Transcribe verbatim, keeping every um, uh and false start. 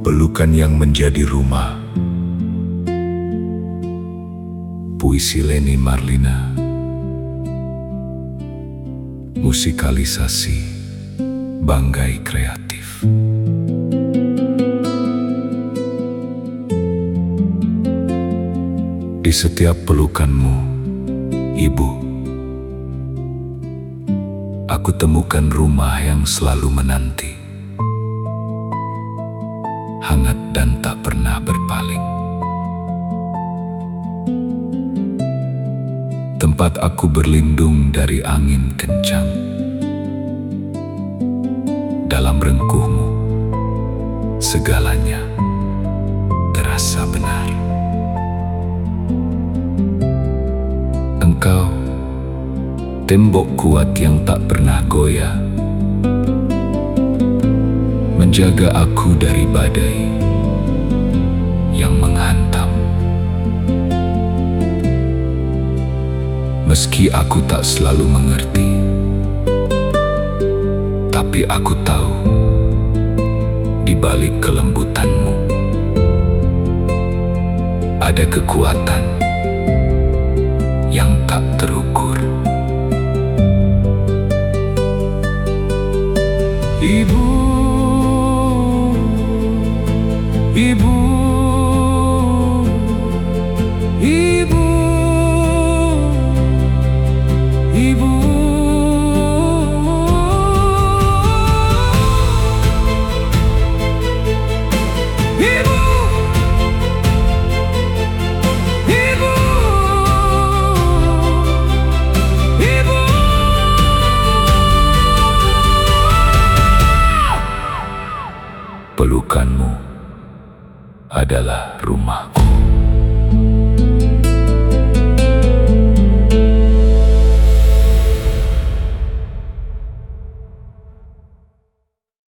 pelukan yang menjadi rumah. Puisi Leni Marlina. Musikalisasi Banggai Kreatif. Di setiap pelukanmu, Ibu, aku temukan rumah yang selalu menanti, hangat dan tak pernah berpaling. Tempat aku berlindung dari angin kencang. Dalam rengkuhmu, segalanya terasa benar. Engkau, tembok kuat yang tak pernah goyah, menjaga aku dari badai yang menghantam. Meski aku tak selalu mengerti, tapi aku tahu di balik kelembutanmu ada kekuatan yang tak terukur. Ibu, Ibu, Ibu, Ibu. Pelukanmu adalah rumahku.